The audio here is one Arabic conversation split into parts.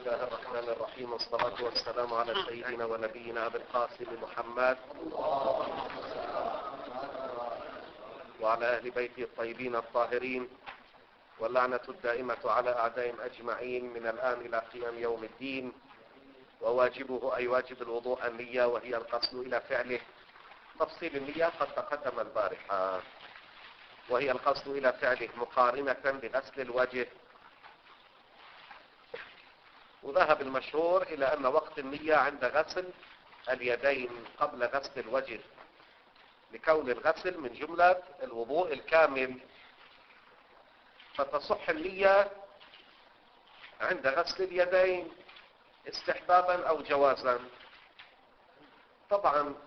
الله الرحمن الرحيم، والصلاة والسلام على سيدنا ونبينا أبي القاسم محمد وعلى أهل بيته الطيبين الطاهرين، واللعنة الدائمة على أعدائهم أجمعين من الآن إلى قيام يوم الدين. وواجبه أي واجب الوضوء النية، وهي القصد إلى فعله. تفصيل النية قد تقدم البارحة، وهي القصد إلى فعله مقارنة بغسل الوجه. وذهب المشهور إلى أن وقت النية عند غسل اليدين قبل غسل الوجه، لكون الغسل من جملة الوضوء الكامل، فتصح النية عند غسل اليدين استحبابا أو جوازا. طبعا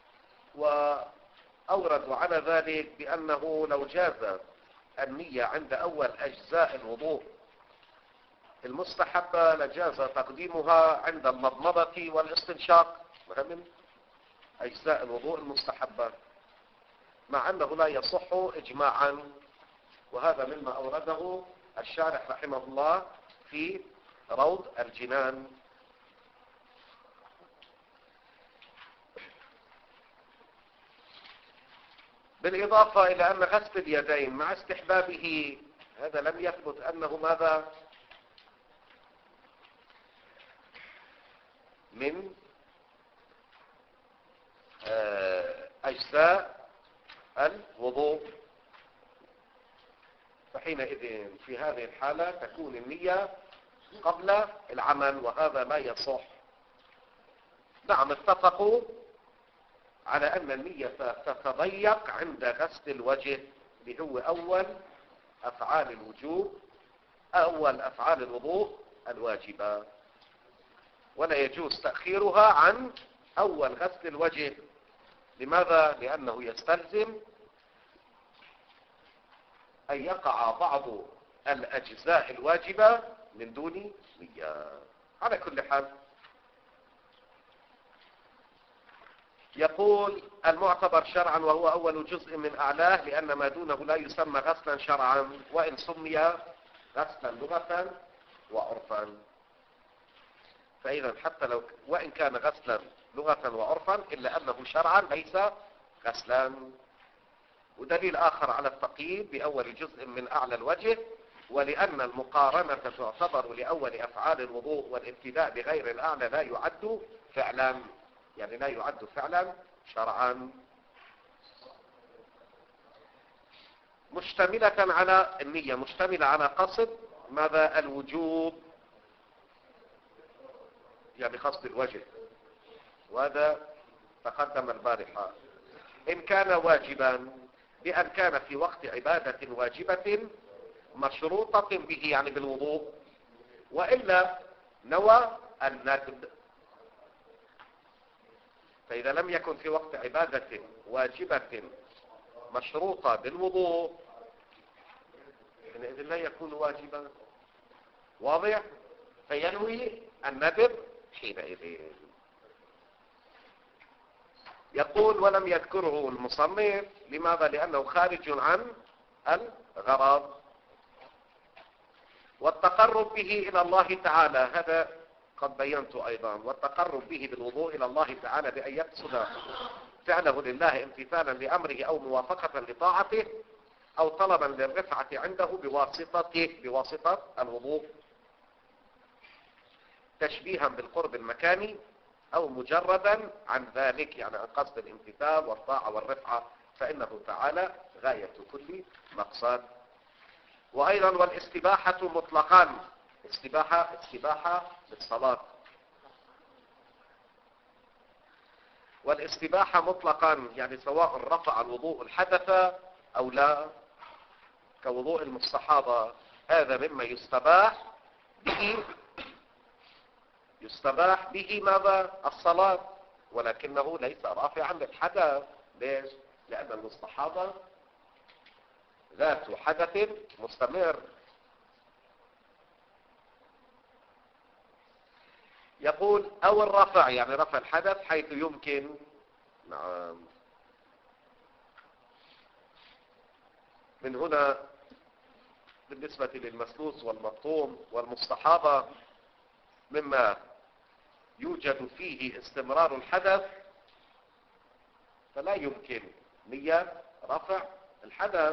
وأوردوا على ذلك بأنه لو جاز النية عند أول أجزاء الوضوء المستحبة لجاز تقديمها عند المضمضة والاستنشاق من أجزاء الوضوء المستحبة، مع أنه لا يصح إجماعا. وهذا مما أورده الشارح رحمه الله في روض الجنان. بالإضافة إلى أن غسل اليدين مع استحبابه هذا لم يثبت أنه ماذا من أجزاء الوضوء، فحينئذ في هذه الحالة تكون النية قبل العمل، وهذا لا يصح. نعم، اتفقوا على أن النية تتضيق عند غسل الوجه، اللي هو أول أفعال الوجوب، أول أفعال الوضوء الواجبة، ولا يجوز تأخيرها عن أول غسل الوجه. لماذا؟ لأنه يستلزم أن يقع بعض الأجزاء الواجبة من دون نية. على كل حال، يقول المعتبر شرعا وهو أول جزء من أعلاه، لأن ما دونه لا يسمى غسلا شرعا، وإن سمي غسلا لغة وعرفا. فإذا حتى لو وإن كان غسلا لغة وعرفا إلا أنه شرعا ليس غسلا. ودليل آخر على التقييد بأول جزء من أعلى الوجه، ولأن المقارنة تعتبر لأول أفعال الوضوء، والابتداء بغير الأعلى لا يعد فعلا، يعني لا يعد فعلا شرعا. مشتملة على النية، مشتملة على قصد ماذا؟ الوجوب، يعني قصد الوجه، وهذا تقدم البارحة. إن كان واجبا بأن كان في وقت عبادة واجبة مشروطة به، يعني بالوضوء، وإلا نوى الندب. فإذا لم يكن في وقت عبادة واجبة مشروطة بالوضوء حينئذ لا يكون واجبا، واضح؟ فينوي الندب حينئذ. يقول ولم يذكره المصنف، لماذا؟ لأنه خارج عن الغرض. والتقرب به إلى الله تعالى، هذا قد بينت أيضا، والتقرب به بالوضوء إلى الله تعالى بأن يقصد فعله لله امتثالا لأمره أو موافقة لطاعته أو طلبا للرفعة عنده بواسطة الوضوء، تشبيها بالقرب المكاني أو مجردا عن ذلك، يعني عن قصد الامتثال والطاعة والرفعة، فإنه تعالى غاية كل مقصد. وأيضا والاستباحة مطلقا، استباحة للصلاة، والاستباحة مطلقا يعني سواء رفع الوضوء الحدث أو لا، كوضوء المستحاضة، هذا مما يستباح به ماذا؟ الصلاة، ولكنه ليس رافعا للحدث. ليش؟ لأن المستحاضة ذات حدث مستمر. يقول أو الرفع، يعني رفع الحدث حيث يمكن. نعم، من هنا بالنسبة للمسلوس والمطعوم والمستحاضة مما يوجد فيه استمرار الحدث فلا يمكن نية رفع الحدث.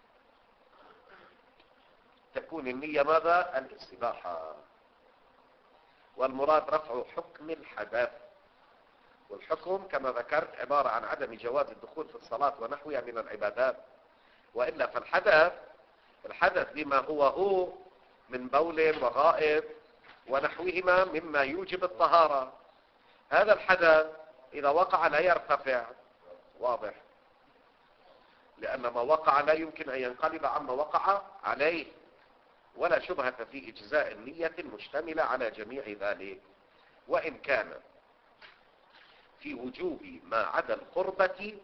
تكون النية ماذا؟ الاستباحة. والمراد رفع حكم الحدث، والحكم كما ذكرت عبارة عن عدم جواز الدخول في الصلاة ونحوها من العبادات. وإلا فالحدث بما هو من بول وغائط ونحوهما مما يوجب الطهارة، هذا الحدث إذا وقع لا يرتفع، واضح، لأن ما وقع لا يمكن أن ينقلب عما وقع عليه، ولا شبهة في إجزاء النية المشتملة على جميع ذلك. وإن كان في وجوب ما عدا القربة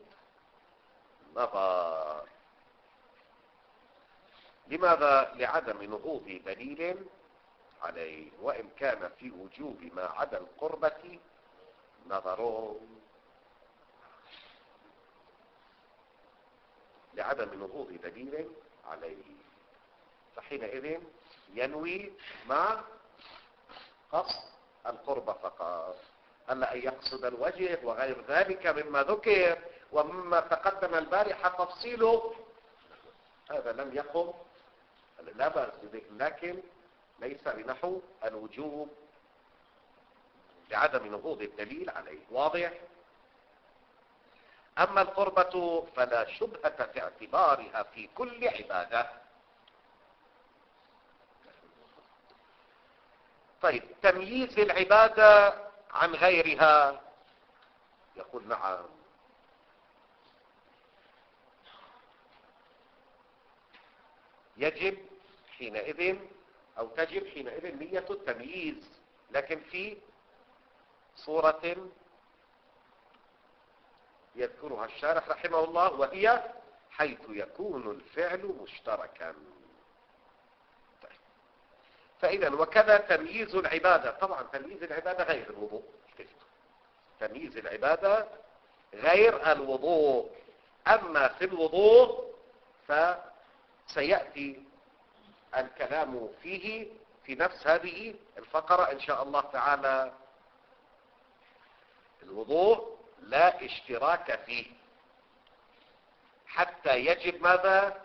نظر. لماذا؟ لعدم نهوض دليل عليه. وإن كان في وجوب ما عدا القربة نظر، لعدم نهوض دليل عليه، فحينئذ ينوي مع قصد القربة فقط، ألا أن يقصد الوجه وغير ذلك مما ذكر ومما تقدم البارحة تفصيله، هذا لم يقم لا بأس به، لكن ليس بنحو الوجوب لعدم نهوض الدليل عليه، واضح؟ أما القربة فلا شبهة في اعتبارها في كل عبادة. طيب، تمييز العبادة عن غيرها، يقول نعم، يجب حينئذ أو تجب حينئذ نية التمييز، لكن في صورة يذكرها الشارح رحمه الله، وهي حيث يكون الفعل مشتركا. فإذا وكذا تمييز العبادة، طبعا تمييز العبادة غير الوضوء، تمييز العبادة غير الوضوء. أما في الوضوء فسيأتي الكلام فيه في نفس هذه الفقرة إن شاء الله تعالى. الوضوء لا اشتراك فيه حتى يجب ماذا؟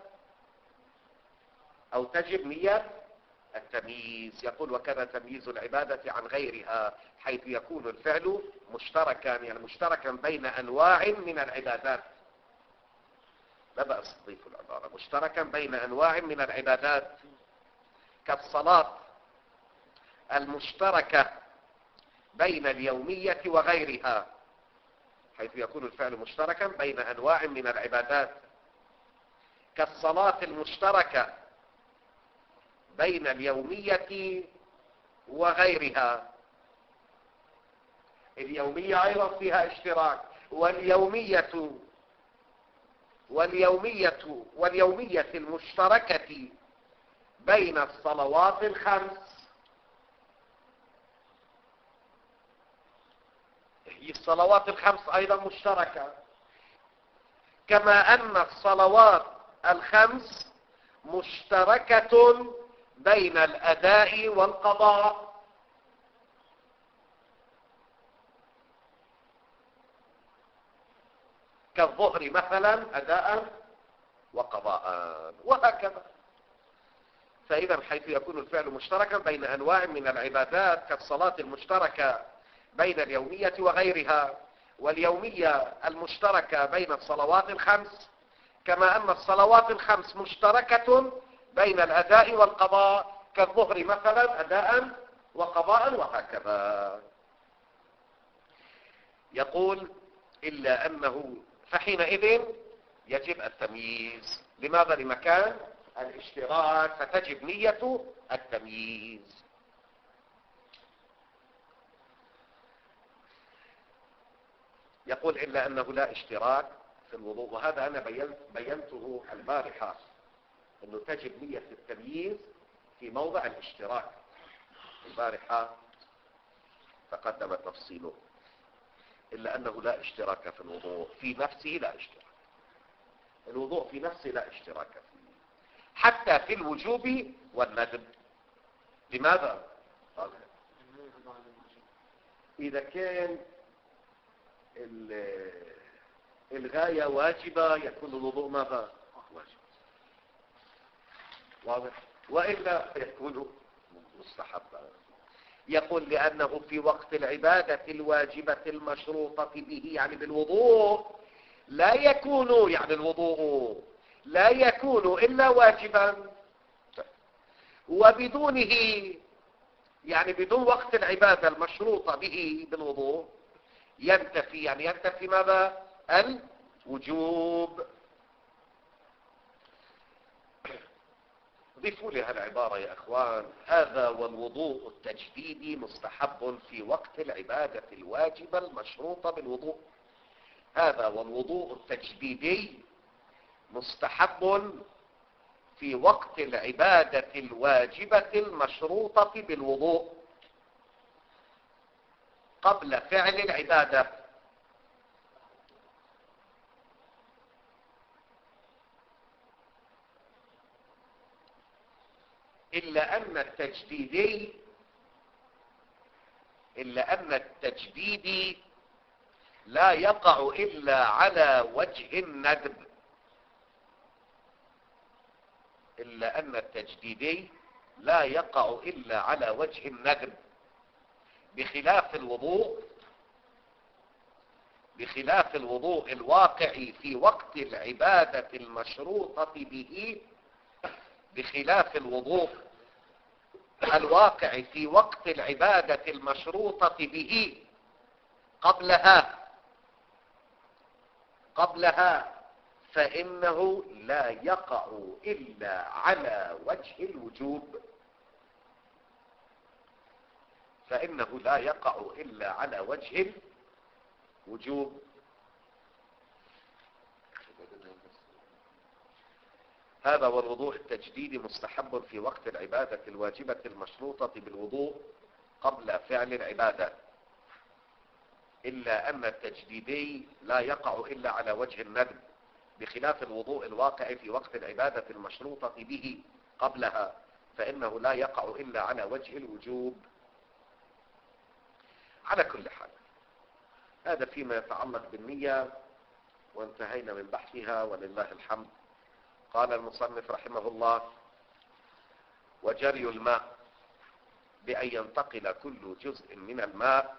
أو تجب نية التمييز. يقول وكذا تمييز العبادة عن غيرها حيث يكون الفعل مشتركا، يعني مشتركا بين أنواع من العبادات، لا بأس تضيف العبارة مشتركا بين أنواع من العبادات، كالصلاة المشتركة بين اليومية وغيرها، حيث يكون الفعل مشتركا بين أنواع من العبادات، كالصلاة المشتركة بين اليومية وغيرها. اليومية أيضا فيها اشتراك، واليومية المشتركة بين الصلوات الخمس. هي الصلوات الخمس أيضا مشتركة، كما أن الصلوات الخمس مشتركة بين الأداء والقضاء. كالظهر مثلا أداء وقضاء، وهكذا. فإذا حيث يكون الفعل مشتركا بين أنواع من العبادات، كالصلاة المشتركة بين اليومية وغيرها، واليومية المشتركة بين الصلوات الخمس، كما أن الصلوات الخمس مشتركة بين الأداء والقضاء، كالظهر مثلا أداء وقضاء، وهكذا. يقول إلا أنه فحينئذ يجب التمييز. لماذا؟ لمكان الاشتراك، فتجب نية التمييز. يقول إلا أنه لا اشتراك في الوضوء، وهذا أنا بينته البارحة، أنه تجب نية التمييز في موضع الاشتراك. البارحة تقدم تفصيله. إلا أنه لا اشتراك في الوضوء، في نفسه لا اشتراك، الوضوء في نفسه لا اشتراك فيه، حتى في الوجوب والندب. لماذا؟ إذا كان الغاية واجبة يكون الوضوء ماذا؟ واجب. واضح؟ وإلا يكون مستحبا. يقول لأنه في وقت العبادة الواجبة المشروطة به، يعني بالوضوء، لا يكون، يعني الوضوء لا يكون إلا واجبا، وبدونه يعني بدون وقت العبادة المشروطة به بالوضوء ينتفي، يعني ينتفي ماذا؟ الوجوب. ضيفوا لي هالعبارة يا أخوان: هذا والوضوء التجديدي مستحب في وقت العبادة الواجبة المشروطة بالوضوء. هذا والوضوء التجديدي مستحب في وقت العبادة الواجبة المشروطة بالوضوء قبل فعل العبادة. إلا أن التجديدي لا يقع إلا على وجه الندب. إلا أن التجديدي لا يقع إلا على وجه الندب، بخلاف الوضوء الواقع في وقت العبادة المشروطة به. بخلاف الوضوء الواقع في وقت العبادة المشروطة به قبلها فإنه لا يقع إلا على وجه الوجوب. فإنه لا يقع إلا على وجه الوجوب. هذا والوضوء التجديدي مستحب في وقت العبادة الواجبة المشروطة بالوضوء قبل فعل العبادة. إلا أن التجديدي لا يقع إلا على وجه الندب، بخلاف الوضوء الواقع في وقت العبادة المشروطة به قبلها فإنه لا يقع إلا على وجه الوجوب. على كل حال، هذا فيما يتعلق بالنية، وانتهينا من بحثها ولله الحمد. قال المصنف رحمه الله: وجري الماء بأن ينتقل كل جزء من الماء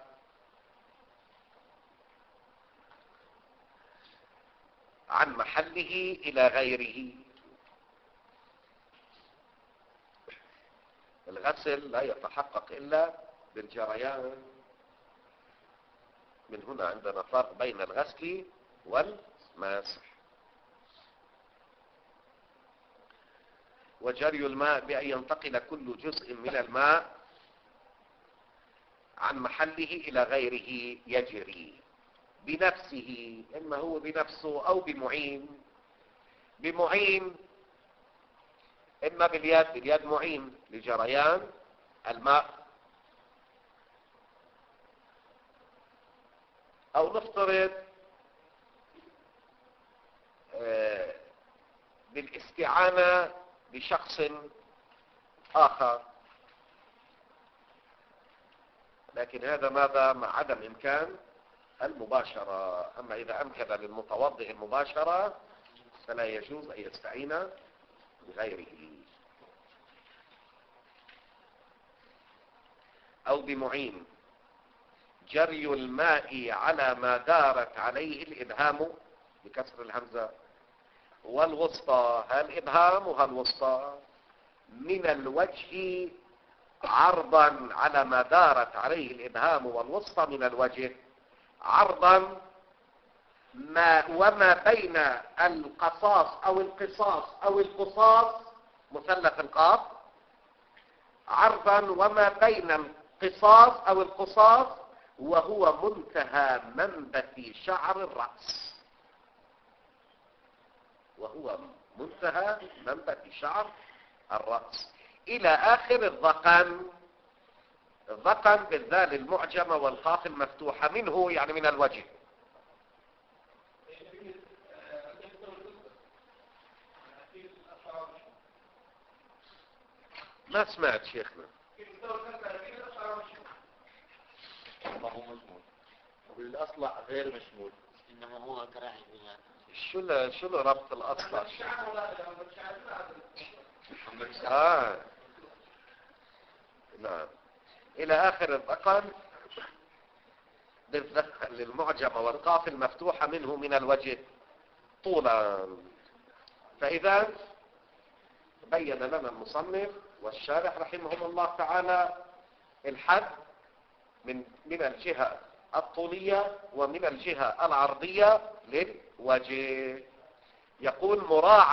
عن محله إلى غيره. الغسل لا يتحقق إلا بالجريان. من هنا عندنا فرق بين الغسل والمسح. وجري الماء بأن ينتقل كل جزء من الماء عن محله إلى غيره يجري بنفسه، إما هو بنفسه أو بمعين، إما باليد معين لجريان الماء، أو نفترض بالاستعانة بشخص آخر، لكن هذا ماذا؟ مع عدم إمكان المباشرة. أما إذا أمكن للمتوضئ المباشرة فلا يجوز أن يستعين بغيره. أو بمعين. جري الماء على ما دارت عليه الإبهام بكسر الهمزة والوسطى. الإبهام والوسطى من الوجه عرضا على ما دارت عليه الإبهام والوسطى من الوجه عرضا وما بين القصاص أو القصاص أو القصاص مثلث القاف عرضا وما بين القصاص أو القصاص وهو منتهى منبت شعر الرأس. وهو منتهى منبت شعر الرأس إلى آخر الذقن. الذقن بالذال المعجمة والقاف المفتوحة. منه يعني من الوجه. ما سمعت شيخنا. اللهم الأصلع غير مشمول، إنما هو كراهي فيها. شو له ربط الأصلع؟ نعم. إلى آخر الرقم للمعجمة والقاف المفتوحة منه من الوجه طولا. فإذا بين لنا المصنف والشارح رحمهم الله تعالى الحد من الجهة الطولية ومن الجهة العرضية للوجه. يقول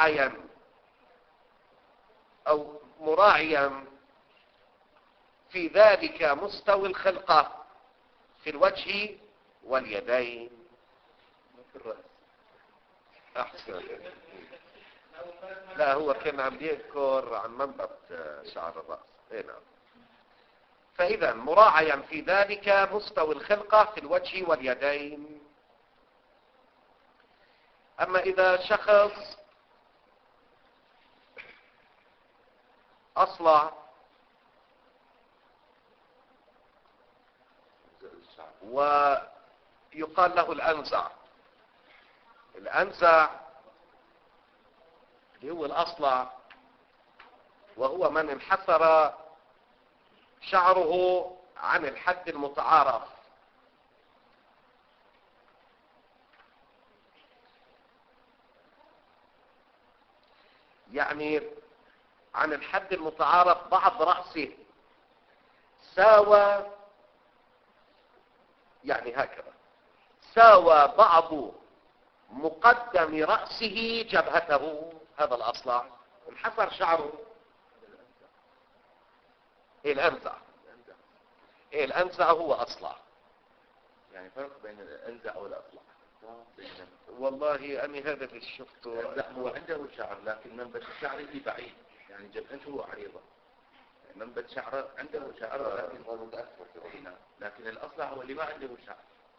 مراعيا في ذلك مستوى الخلقة في الوجه واليدين. في الرأس أحسن. لا، هو كان عم يذكر عن منبت شعر الرأس. نعم. فإذا مراعيا في ذلك مستوى الخلقة في الوجه واليدين. أما إذا شخص أصلع ويقال له الأنزع اللي هو الأصلع، وهو من انحسر شعره عن الحد المتعارف. يعني عن الحد المتعارف بعض رأسه ساوى، يعني هكذا ساوى بعض مقدم رأسه جبهته. هذا الأصلع انحسر شعره. الأنزع هو أصلع. يعني فرق بين الأنزع والأصلع. والله أنا هذا اللي شفته. لا، هو عنده شعر لكن منبت شعره بعيد، يعني جبهته عريضة. منبت شعره عنده شعر لكن الأصلع هو اللي ما عنده شعر.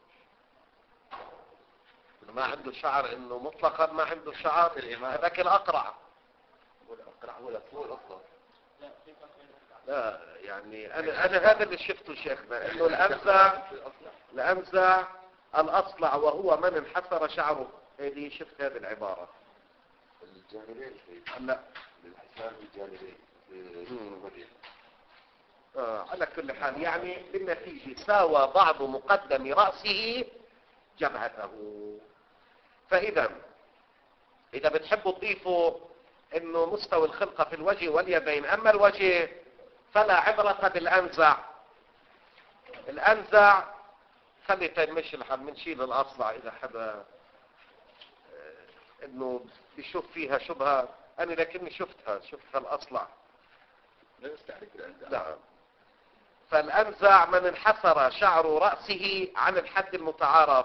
ما عنده شعر، انه مطلقا ما عنده شعر. هذاك الأقرع. والأقرع هو الأصلع. لا، يعني أنا هذا اللي شفته شيخنا، إنه الأنزع الأصلع وهو من انحسر شعره. هذه شفت هذه العبارة. الجانبين لا، للحساب الجانبين. على كل حال يعني بالنتيجة ساوى بعض مقدم رأسه جبهته. فإذا بتحبوا تضيفوا إنه مستوى الخلقة في الوجه واليدين. أما الوجه فلا عبرة بالأنزع. الأنزع خلي تنمشي لحد منشيل الأصلع إذا حدا إنه بيشوف فيها شبهة. أنا لكني شفتها الأصلع. لا نستعرف الأنزع. نعم. فالأنزع من انحسر شعر رأسه عن الحد المتعارف.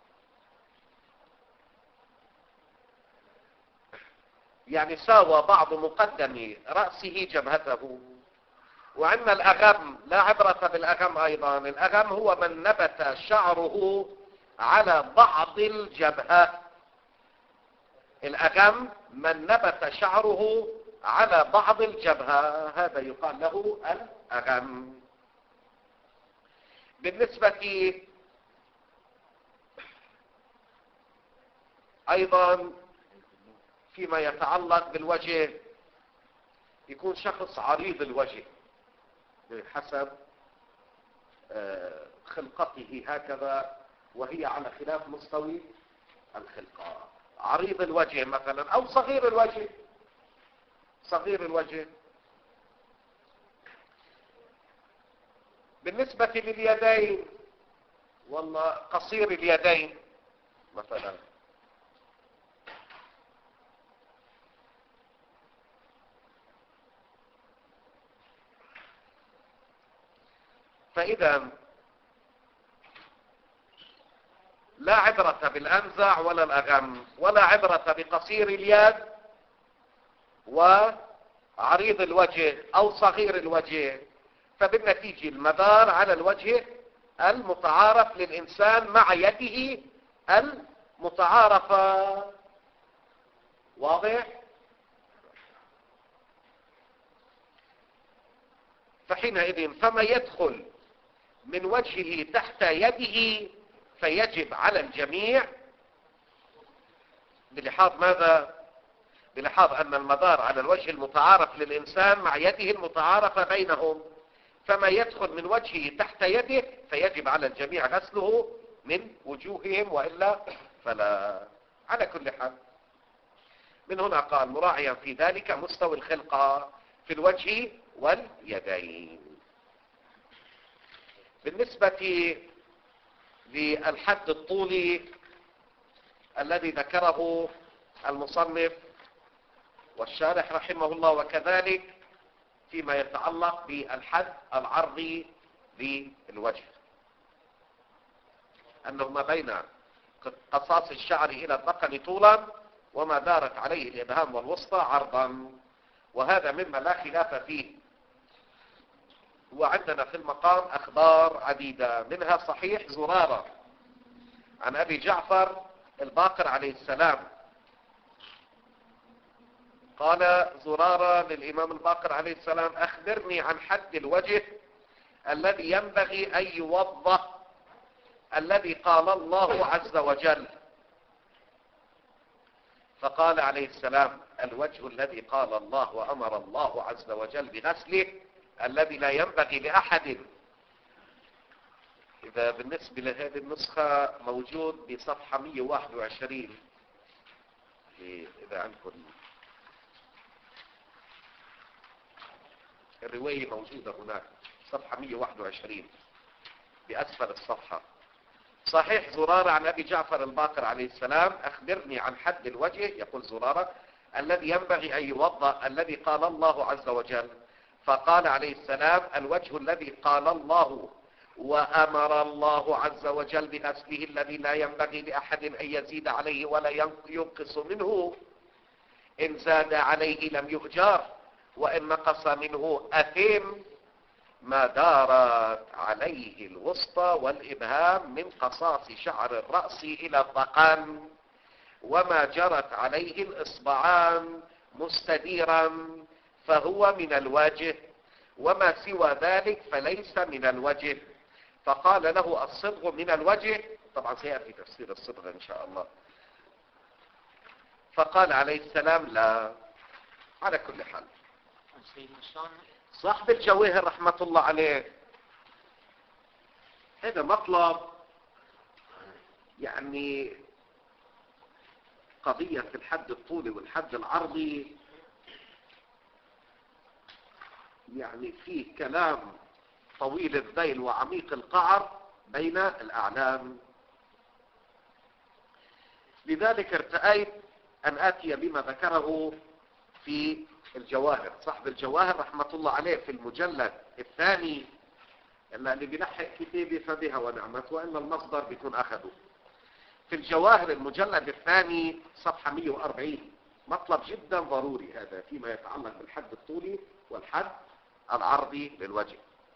يعني ساوى بعض مقدم رأسه جبهته. وعندنا الأغم، لا عبرة بالأغم أيضا. الأغم هو من نبت شعره على بعض الجبهة. الأغم من نبت شعره على بعض الجبهة، هذا يقال له الأغم. بالنسبة أيضا فيما يتعلق بالوجه، يكون شخص عريض الوجه بحسب خلقته هكذا، وهي على خلاف مستوى الخلقة. عريض الوجه مثلا، أو صغير الوجه. بالنسبة لليدين، والله قصير اليدين مثلا. فإذا لا عبرة بالأنزع ولا الأغم، ولا عبرة بقصير اليد وعريض الوجه أو صغير الوجه. فبالنتيجة المدار على الوجه المتعارف للإنسان مع يده المتعارفة. واضح؟ فحينئذ فما يدخل من وجهه تحت يده فيجب على الجميع بلحاظ ماذا؟ بلحاظ أن المدار على الوجه المتعارف للإنسان مع يده المتعارفة بينهم، فما يدخل من وجهه تحت يده فيجب على الجميع غسله من وجوههم، وإلا فلا. على كل حال، من هنا قال مراعيا في ذلك مستوى الخلقة في الوجه واليدين. بالنسبة للحد الطولي الذي ذكره المصنف والشارح رحمه الله، وكذلك فيما يتعلق بالحد العرضي للوجه، أنه ما بين قصاص الشعر إلى الذقن طولا وما دارت عليه الإبهام والوسطى عرضا، وهذا مما لا خلاف فيه. وعندنا في المقام أخبار عديدة، منها صحيح زرارة عن أبي جعفر الباقر عليه السلام. قال زرارة للإمام الباقر عليه السلام: أخبرني عن حد الوجه الذي ينبغي أن يوضح الذي قال الله عز وجل. فقال عليه السلام: الوجه الذي قال الله وأمر الله عز وجل بغسله الذي لا ينبغي لأحد. إذا بالنسبة لهذه النسخة موجود بصفحة 121، إذا عندكم الرواية موجودة هناك، صفحة 121 بأسفل الصفحة. صحيح زرارة عن أبي جعفر الباقر عليه السلام: أخبرني عن حد الوجه، يقول زرارة، الذي ينبغي أن يوضأ الذي قال الله عز وجل. فقال عليه السلام: الوجه الذي قال الله وأمر الله عز وجل بغسله الذي لا ينبغي لأحد أن يزيد عليه ولا ينقص منه، إن زاد عليه لم يؤجر، وإن نقص منه أثم، ما دارت عليه الوسطى والإبهام من قصاص شعر الرأس إلى الذقن، وما جرت عليه الإصبعان مستديرا فهو من الوجه، وما سوى ذلك فليس من الوجه. فقال له: الصبغ من الوجه. طبعا سيأتي تفسير الصبغ إن شاء الله. فقال عليه السلام: لا. على كل حال، صاحب الجواهر رحمة الله عليه هذا مطلب، يعني قضية الحد الطولي والحد العرضي يعني فيه كلام طويل الذيل وعميق القعر بين الأعلام. لذلك ارتأيت أن آتي بما ذكره في الجواهر. صاحب الجواهر رحمة الله عليه في المجلد الثاني، اللي بيلحق كتابي فبها ونعمت، وإن المصدر بيكون أخذه. في الجواهر المجلد الثاني صفحة 140، مطلب جدا ضروري هذا فيما يتعلق بالحد الطولي والحد العرضي للوجه.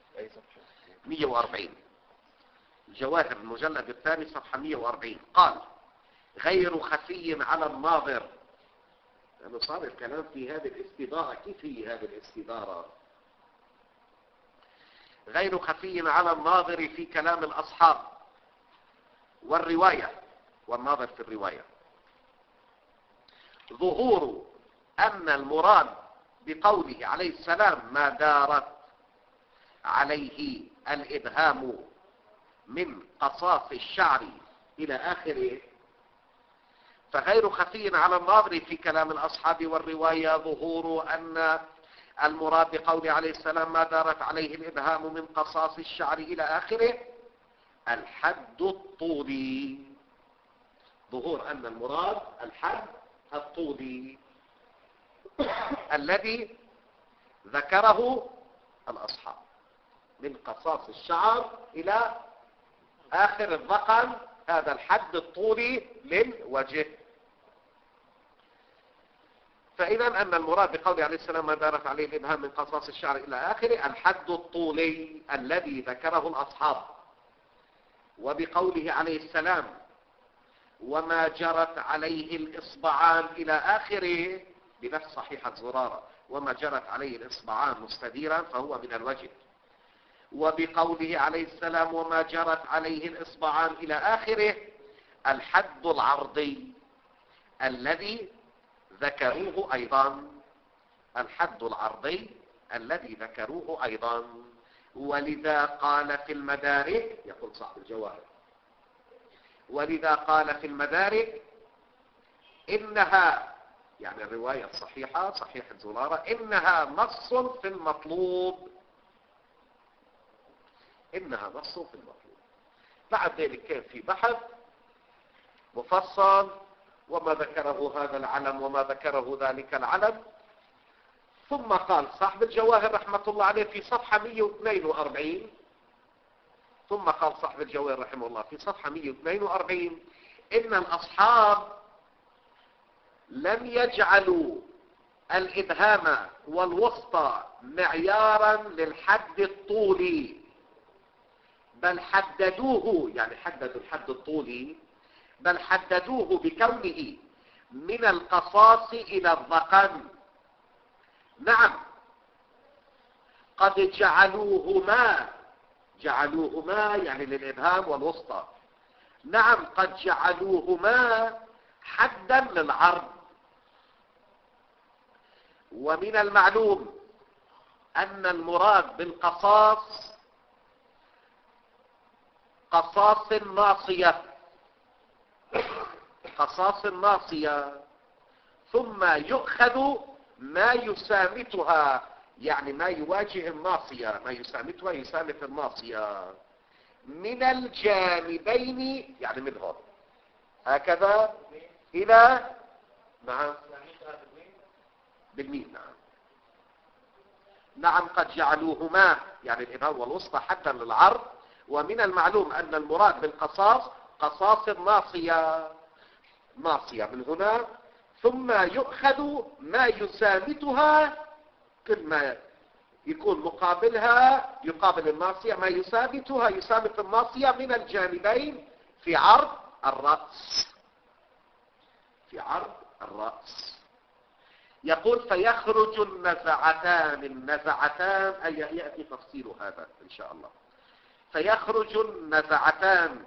140 الجواهر المجلد الثاني صفحة 140. قال: غير خفي على الناظر، لأنه صار الكلام في هذه الاستدارة. كيف هي هذه الاستدارة؟ غير خفي على الناظر في كلام الأصحاب والرواية، والناظر في الرواية، ظهور أن المراد بقوله عليه السلام ما دارت عليه الإبهام من قصاص الشعر إلى آخره. فغير خفي على الناظر في كلام الأصحاب والرواية ظهور أن المراد بقوله عليه السلام ما دارت عليه الإبهام من قصاص الشعر إلى آخره الحد الطولي. ظهور أن المراد الحد الطولي الذي ذكره الأصحاب من قصاص الشعر إلى آخر الذقن، هذا الحد الطولي للوجه. فإذا أن المراد بقول عليه السلام ما دارت عليه الإبهام من قصاص الشعر إلى آخره الحد الطولي الذي ذكره الأصحاب. وبقوله عليه السلام وما جرت عليه الإصبعان إلى آخره بنفس صحيحة زرارة، وما جرت عليه الإصبعان مستديرا فهو من الوجه. وبقوله عليه السلام وما جرت عليه الإصبعان إلى آخره الحد العرضي الذي ذكروه أيضا، الحد العرضي الذي ذكروه أيضا. ولذا قال في المدارك، يقول صاحب الجواهر، ولذا قال في المدارك إنها، يعني الرواية الصحيحة صحيحة زرارة، إنها نص في المطلوب، إنها نص في المطلوب. بعد ذلك كان في بحث مفصل وما ذكره هذا العلم وما ذكره ذلك العلم. ثم قال صاحب الجواهر رحمة الله عليه في صفحة 142، ثم قال صاحب الجواهر رحمه الله في صفحة 142 إن الأصحاب لم يجعلوا الإبهام والوسطى معيارا للحد الطولي، بل حددوه، يعني حددوا الحد الطولي، بل حددوه بكونه من القصاص إلى الذقن. نعم قد جعلوهما يعني للإبهام والوسطى، نعم قد جعلوهما حدا للعرض. ومن المعلوم أن المراد بالقصاص قصاص الناصية، قصاص الناصية، ثم يؤخذ ما يسامتها، يعني ما يواجه الناصية، ما يسامتها يسامت الناصية من الجانبين، يعني من هون هكذا إلى، نعم بالمين، نعم نعم قد جعلوهما يعني الإبهام والوسطى حدا للعرض. ومن المعلوم أن المراد بالقصاص قصاص الناصية، ناصية من هنا، ثم يؤخذ ما يسامتها، كل ما يكون مقابلها يقابل الناصية، ما يسامتها يسامت الناصية من الجانبين في عرض الرأس، في عرض الرأس. يقول فيخرج النزعتان، النزعتان أي يأتي تفصيل هذا إن شاء الله. فيخرج النزعتان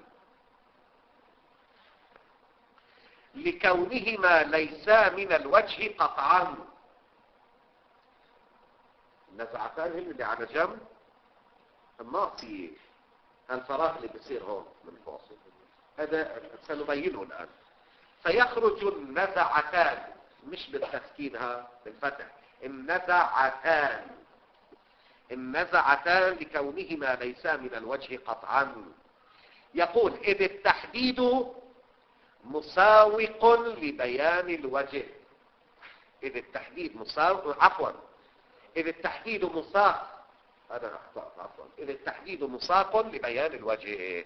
لكونهما ليسا من الوجه قطعا. النزعتان هم اللي على جنب الناصية، الفراغ اللي بيصير هون من فوق، هذا سنبينه الآن. فيخرج النزعتان، مش بالتسكينها بالفتح، النزعتان، النزعتان لكونهما ليسا من الوجه قطعا. يقول إذ التحديد مساوق لبيان الوجه، إذ التحديد مساوق، عفوا إذ التحديد مساق، هذا أخطأت عفوا، إذ التحديد مساق لبيان الوجه.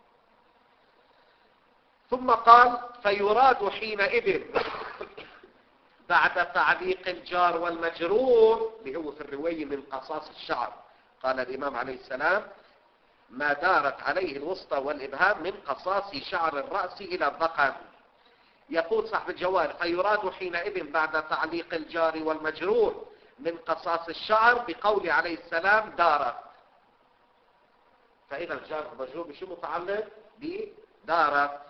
ثم قال فيراد حينئذ بعد تعليق الجار والمجرور، اللي هو في الرواية من قصاص الشعر، قال الإمام عليه السلام ما دارت عليه الوسطى والإبهام من قصاص شعر الرأس إلى الذقن. يقول صاحب الجوار فيراد حينئذ بعد تعليق الجار والمجرور من قصاص الشعر بقول عليه السلام دارت. فإذا الجار والمجرور بشو متعلق؟ بدارت.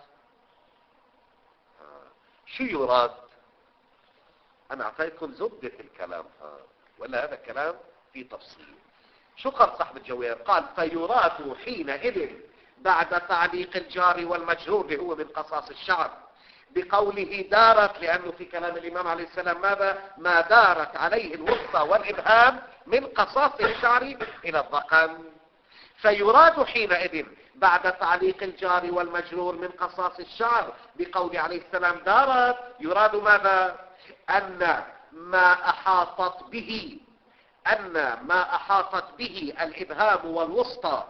شو يراد؟ أنا أعطيتكم زبدة الكلام ولا هذا كلام في تفصيل. شو قال صاحب الجوار؟ قال فيراد حينئذ بعد تعليق الجار والمجرور اللي هو من قصاص الشعر بقوله دارت، لأنه في كلام الإمام عليه السلام ماذا؟ ما دارت عليه الوسطى والإبهام من قصاص الشعر إلى الذقن. فيراد حينئذ بعد تعليق الجار والمجرور من قصاص الشعر بقول عليه السلام دارت، يراد ماذا؟ أن ما أحاطت به الإبهام والوسطى،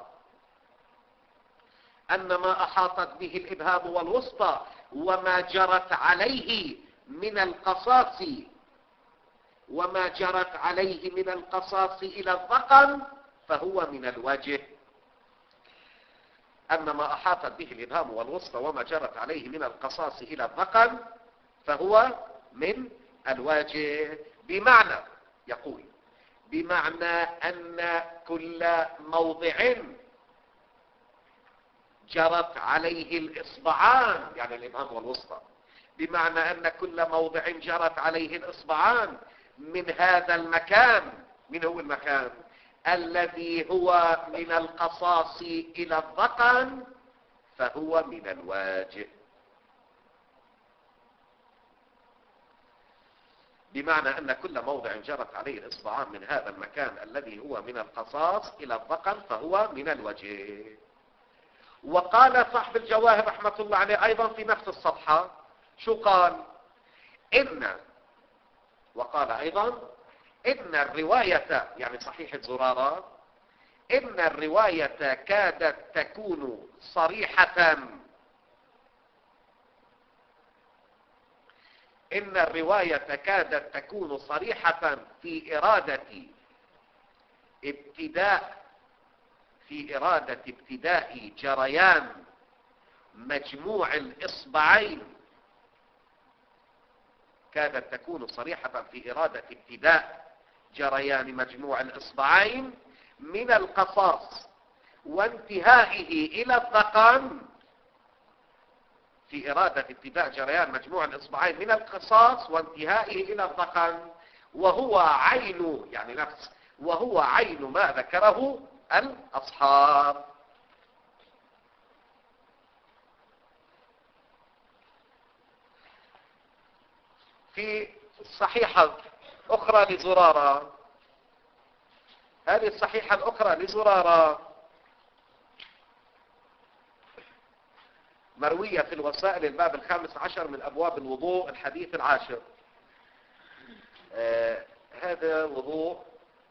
أن ما أحاطت به الإبهام والوسطى وما جرت عليه من القصاص إلى الذقن فهو من الوجه. أن ما أحاطت به الإبهام والوسطى وما جرت عليه من القصاص إلى الذقن فهو من الواجه. بمعنى، يقول بمعنى أن كل موضع جرت عليه الإصبعان، يعني الإبهام والوسطى، بمعنى أن كل موضع جرت عليه الإصبعان من هذا المكان. من هو المكان؟ الذي هو من القصاص إلى الذقن فهو من الواجه. بمعنى أن كل موضع جرت عليه الإصبعان من هذا المكان الذي هو من القصاص إلى الذقن فهو من الوجه. وقال صاحب الجواهر رحمة الله عليه أيضا في نفس الصفحة، شو قال؟ وقال أيضا إن الرواية، يعني صحيح الزرارة، إن الرواية كادت تكون صريحة، إن الرواية كادت تكون صريحة في إرادة ابتداء جريان مجموع الإصبعين، كادت تكون صريحة في إرادة ابتداء جريان مجموع الإصبعين من القصاص وانتهائه إلى الذقن، في إرادة ابتداء جريان مجموع الإصبعين من القصاص وانتهائه إلى الذقن، وهو عين ما ذكره الأصحاب. في الصحيحة أخرى لزرارة، هذه الصحيحة الأخرى لزرارة مروية في الوسائل الباب 15 من أبواب الوضوء الحديث 10. هذا وضوء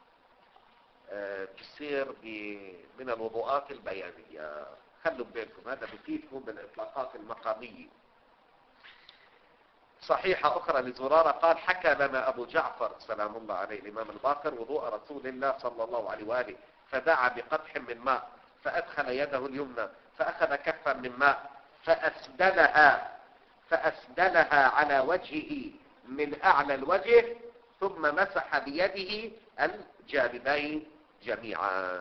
بيصير من الوضوءات البيانية، خلوا بالكم هذا بفيدكم بالإطلاقات المقامية. صحيحة أخرى لزرارة قال: حكى لنا أبو جعفر سلام الله عليه الإمام الباقر وضوء رسول الله صلى الله عليه وآله، فدعا بقدح من ماء فأدخل يده اليمنى فأخذ كفا من ماء فأسدلها على وجهه من أعلى الوجه، ثم مسح بيده الجانبين جميعا.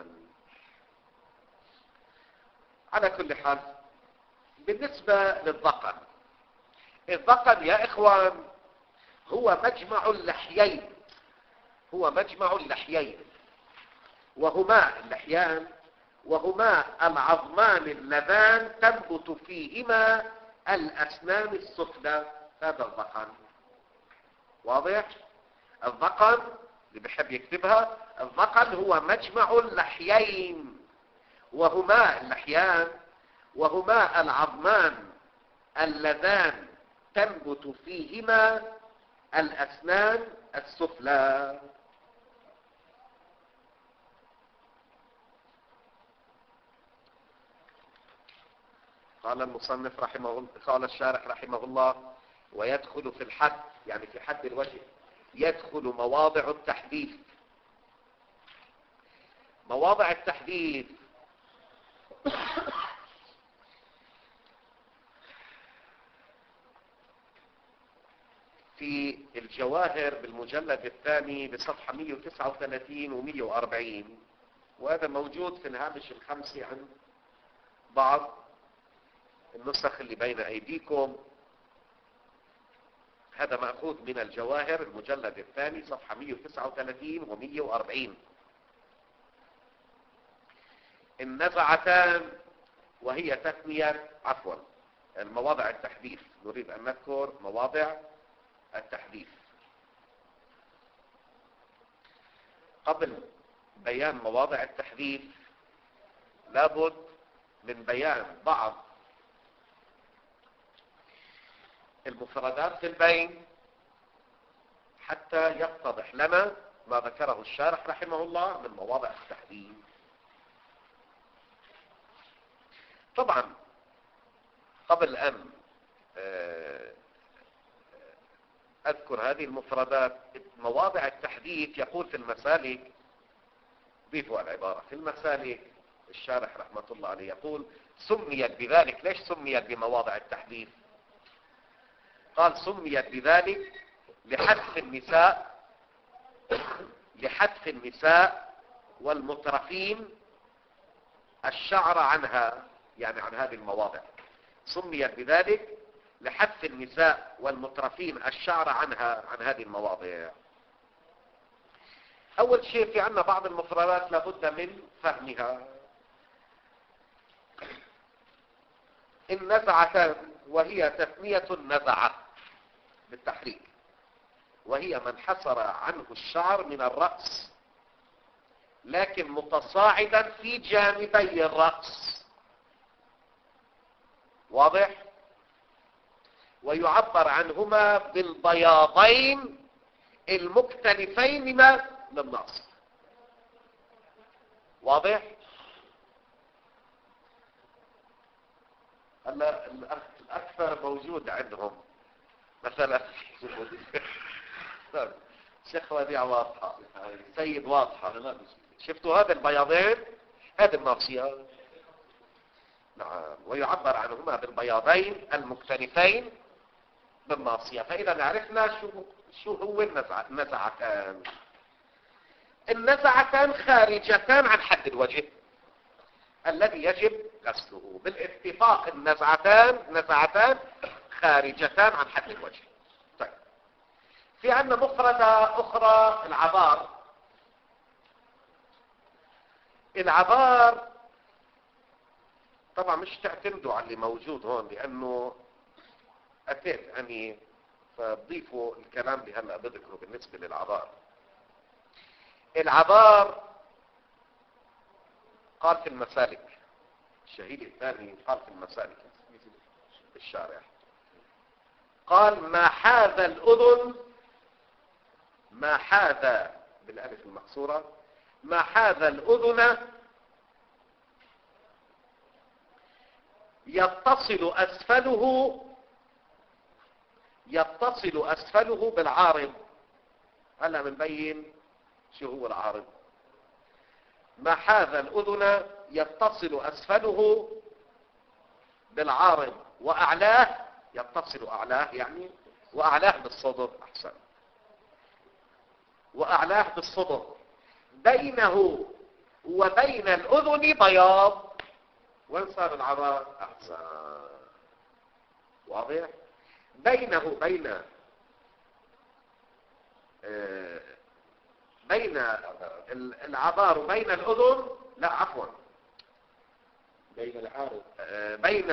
على كل حال، بالنسبة للذقن، الذقن يا إخوان هو مجمع اللحيين، وهما العظمان اللذان تنبت فيهما الأسنان السفلى. هذا الذقن واضح؟ الذقن اللي بحب يكتبها، الذقن هو مجمع اللحيين، وهما العظمان اللذان تنبت فيهما الأسنان السفلى. قال المصنف رحمه الله، قال الشارح رحمه الله: ويدخل في الحد، يعني في حد الوجه، يدخل مواضع التحديث. مواضع التحديث في الجواهر بالمجلد الثاني بصفحة 139 و 140، وهذا موجود في الهامش الخمسي عن بعض النسخ اللي بين أيديكم. هذا مأخوذ من الجواهر المجلد الثاني صفحة 139 و 140. النزعتان وهي تثنية، المواضع التحديث، نريد أن نذكر مواضع التحديث. قبل بيان مواضع التحديث لابد من بيان بعض المفردات في البين حتى يتضح لنا ما ذكره الشارح رحمه الله من مواضع التحديث. طبعا قبل أن أذكر هذه المفردات، مواضع التحديث يقول في المسالك، ضيفوا العبارة في المسالك، الشارح رحمة الله عليه يقول: سميت بذلك. ليش سميت بمواضع التحديث؟ قال: سميت بذلك لحث النساء لحذف النساء والمترفين الشعر عنها، يعني عن هذه المواضع. سميت بذلك لحذف النساء والمترفين الشعر عنها، عن هذه المواضع. أول شيء في عندنا بعض المفردات لابد من فهمها. النزعتان، وهي تثنية النزعة بالتحريك، وهي من حصر عنه الشعر من الرأس لكن متصاعدا في جانبي الرأس. واضح؟ ويعبر عنهما بالبياضين المختلفين من النص. واضح؟ هلا الأكثر موجود عندهم مثلا شيخ وديع واضحة، سيد واضحة. شفتوا هذا البياضين، هذه الناصية. نعم. ويعبر عنهما بالبياضين المختلفين بالناصية. فإذا عرفنا شو هو النزعتان. النزعتان خارجتان عن حد الوجه الذي يجب غسله. بالاتفاق النزعتان خارجتان عن حد الوجه. طيب، في عندنا مفردة أخرى، العبار. العبار طبعا مش تعتمدوا على اللي موجود هون، لأنه أتيت يعني فضيفوا الكلام اللي هلا بذكره بالنسبة للعبار. العبار قال في المسالك، الشهيد الثاني قال في المسالك في الشارع، قال ما حاذ الأذن، ما حاذ بالألف المكسورة، ما حاذ الأذن يتصل أسفله بالعارض. هلا بنبين شو هو العارض. ما حاذ الأذن يتصل أسفله بالعارض، وأعلاه يتصل أعلاه، يعني وأعلاه بالصدر. أحسن. وأعلاه بالصدر، بينه وبين الأذن بياض. وين صار العبار؟ أحسن. واضح؟ بين العبار وبين الأذن، لا عفوا، بين العارض، بين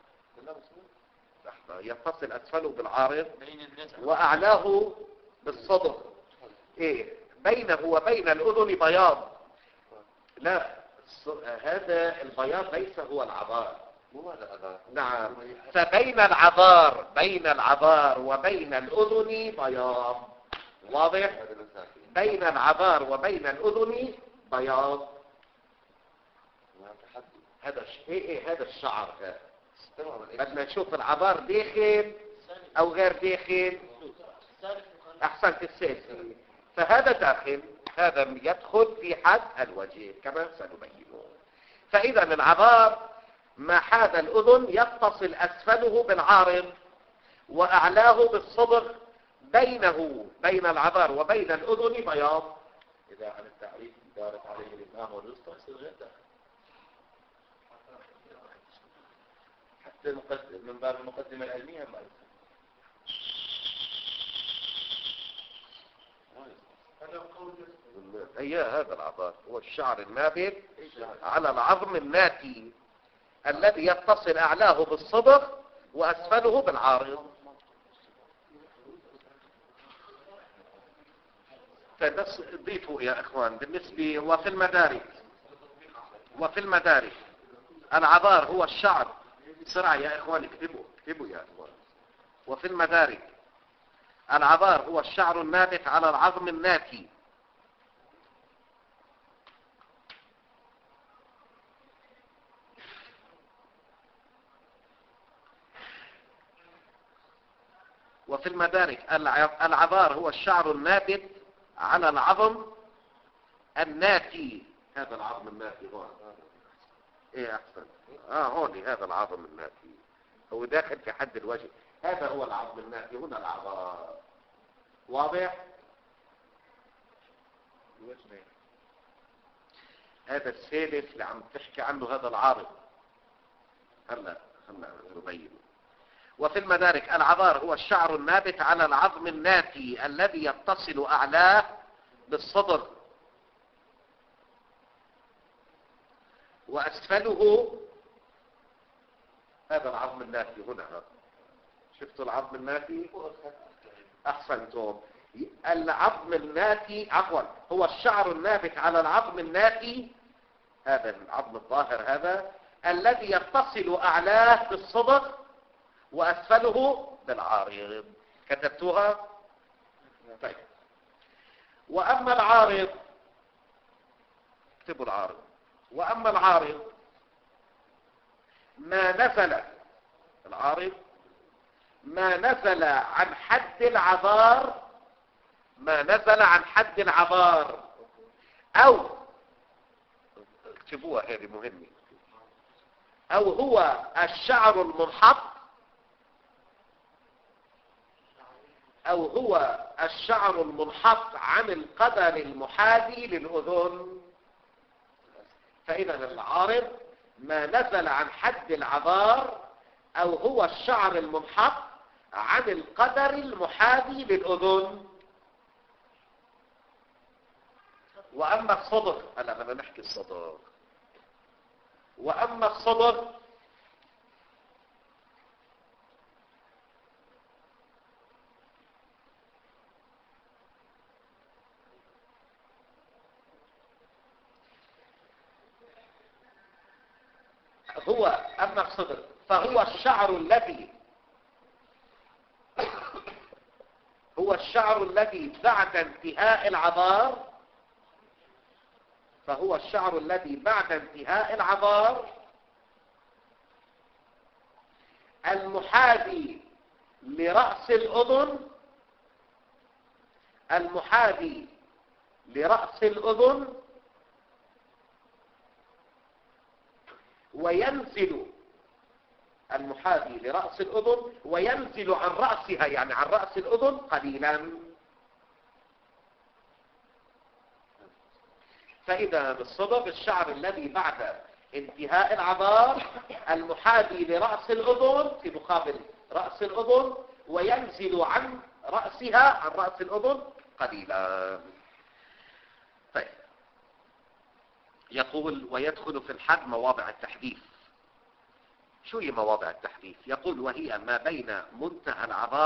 يتصل أسفله بالعارض وأعلاه بالصدر. إيه؟ بينه وبين الأذن بياض. لا، هذا البياض ليس هو العبار. نعم. فبين العبار وبين الأذن بياض. واضح؟ بين العبار وبين الأذن بياض. هذا ايه هذا الشعر هذا. بدنا نشوف العبار داخل او غير داخل. احسنت السياسي. فهذا داخل، هذا يدخل في حد الوجه كما سنبينه. فاذا العبار ما حاذ الأذن يتصل أسفله بالعارض وأعلاه بالصدر، بين العبار وبين الأذن بياض. إذا عن التعريف دارت عليه الإمام والوسطى يصير غير داخل، حتى من باب المقدمة العلمية ما هي هذا العبار هو الشعر النابت على العظم الناتي الذي يتصل أعلاه بالصدر وأسفله بالعارض. فبس ضيفوا يا إخوان بالنسبة. وفي المدارك العبار هو الشعر. بسرعة يا إخوان، اكتبوا يا إخوان. وفي المدارك العبار هو الشعر النابت على العظم الناتي وفي المدارك العبار هو الشعر النابت على العظم الناتي. هذا العظم الناتي هون. ايه احسن. هون هذا العظم الناتي هو داخل في حد الوجه. هذا هو العظم الناتي، هنا العبار. واضح؟ الوجنين. هذا السالف اللي عم تحكي عنه هذا العارض. هلا نبين. وفي المدارك العذار هو الشعر النابت على العظم الناتي الذي يتصل أعلاه بالصدر وأسفله. هذا العظم الناتي هنا. شفتوا العظم الناتي؟ أحسنتم. العظم الناتي عفوا هو الشعر النابت على العظم الناتي، هذا العظم الظاهر هذا الذي يتصل أعلاه بالصدر وأسفله بالعارض. كتبتوها؟ طيب. وأما العارض، اكتبوا العارض. وأما العارض ما نزل، العارض ما نزل عن حد العذار، ما نزل عن حد العذار، أو اكتبوها هذه مهمة، أو هو الشعر المنحط، أو هو الشعر المنحط عن القدر المحاذي للأذن. فإذا العارض ما نزل عن حد العذار أو هو الشعر المنحط عن القدر المحاذي للأذن. وأما الصدر، هلا بدنا نحكي الصدر. وأما الصدر أما الصدر فهو الشعر الذي هو الشعر الذي بعد انتهاء العذار، فهو الشعر الذي بعد انتهاء العذار المحاذي لرأس الأذن، المحاذي لرأس الأذن، وينزل المحاذي لرأس الأذن وينزل عن رأسها، يعني عن رأس الأذن قليلا. فإذا بالصدر الشعر الذي بعد انتهاء العذار المحاذي لرأس الأذن في مقابل رأس الأذن، وينزل عن رأسها عن رأس الأذن قليلا. طيب. يقول ويدخل في الحد مواضع التحديث. شو هي مواضع التحديث؟ يقول وهي ما بين منتهى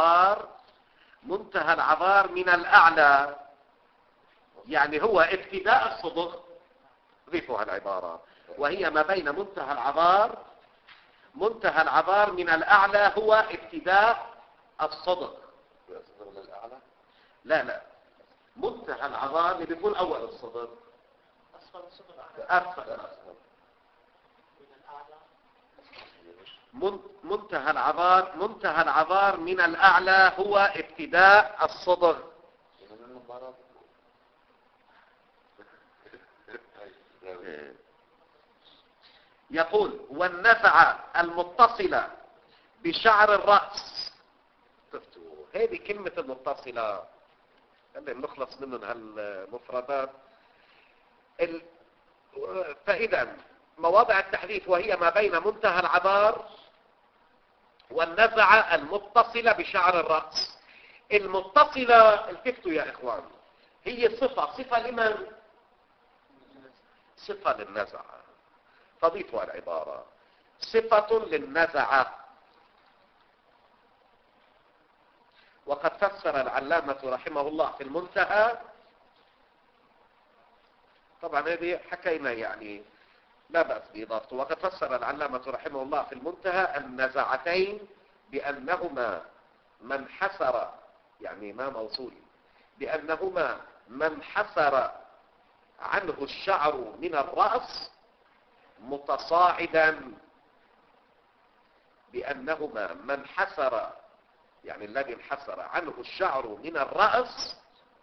العذار من الأعلى، يعني هو ابتداء الصدر. ضيفوا هالعبارة. وهي ما بين منتهى العذار من الأعلى هو ابتداء الصدر. لا منتهى العذار اللي بيكون أول الصدر. أسفل. منتهى العذار من الأعلى هو ابتداء الصدر. يقول والنزعة المتصلة بشعر الرأس. هذه كلمة المتصلة اللي نخلص منهم هالمفردات. فإذا مواضع التحديث وهي ما بين منتهى العذار والنزعة المتصلة بشعر الرأس. المتصلة التفتوا يا إخوان هي صفة لمن؟ صفة للنزعة. تضيفوا العبارة صفة للنزعة. وقد فسر العلامة رحمه الله في المنتهى، طبعا هذه حكينا يعني لا بأس بإضافته. وقد فسر العلامة رحمه الله في المنتهى النزعتين بأنهما من حسر، يعني ما موصول، بأنهما من حسر عنه الشعر من الرأس متصاعدا، بأنهما من حسر، يعني الذي انحسر عنه الشعر من الرأس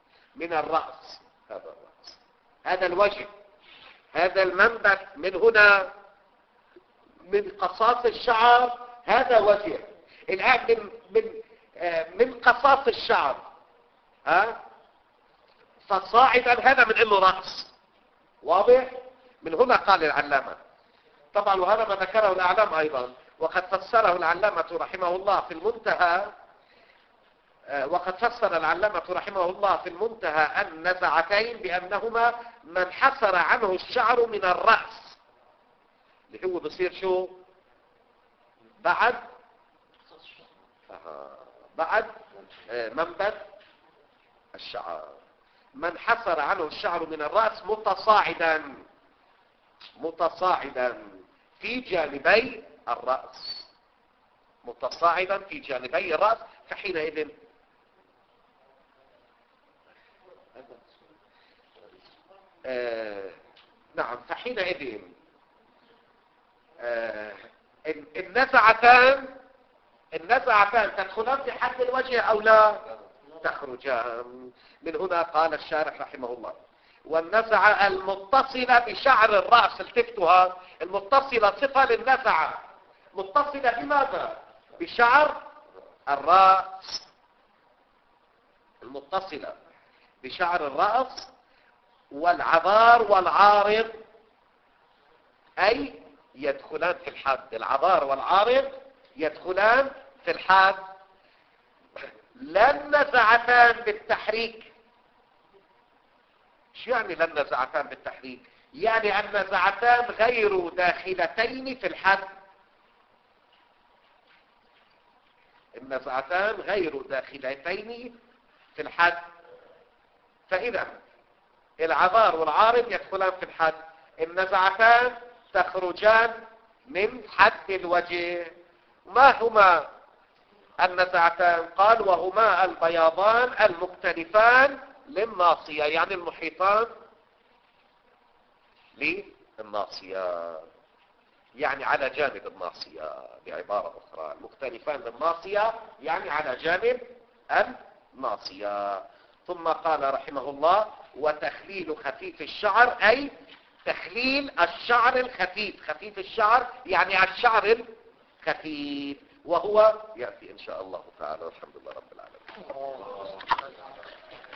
هذا الرأس، هذا الوجه، هذا المنبت من هنا من قصاص الشعر، هذا وجه. الآن من قصاص الشعر فصاعدا هذا من انه رأس. واضح؟ من هنا قال العلامة طبعا، وهذا ما ذكره الأعلام أيضا، وقد فسره العلامة رحمه الله في المنتهى، وقد فسر العلامة رحمه الله في المنتهى النزعتين بأنهما ما انحسر عنه الشعر من الرأس، اللي هو بصير شو بعد منبت الشعر، ما انحسر عنه الشعر من الرأس متصاعدا في جانبي الرأس، متصاعدا في جانبي الرأس، فحينئذ نعم، فحينئذ النزعتان تدخلان في حد الوجه أو لا تخرجان. من هنا قال الشارح رحمه الله والنزعة المتصلة بشعر الرأس، التفتها المتصلة صفة للنزعة، متصلة بماذا؟ بشعر الرأس، المتصلة بشعر الرأس، والعذار والعارض أي يدخلان في الحد، العذار والعارض يدخلان في الحد. لا النزعتان بالتحريك. شو يعني لا النزعتان بالتحريك؟ يعني النزعتان غير داخلتين في الحد، النزعتان غير داخلتين في الحد، فإذا العذار والعارض يدخلان في الحد، النزعتان تخرجان من حد الوجه. ما هما النزعتان؟ قال وهما البياضان المختلفان للناصية، يعني المحيطان للناصية، يعني على جانب الناصية، بعبارة أخرى المختلفان للناصية يعني على جانب الناصية. ثم قال رحمه الله وتخليل خفيف الشعر أي تخليل الشعر الخفيف، خفيف الشعر يعني الشعر الخفيف، وهو يأتي إن شاء الله تعالى، والحمد لله رب العالمين.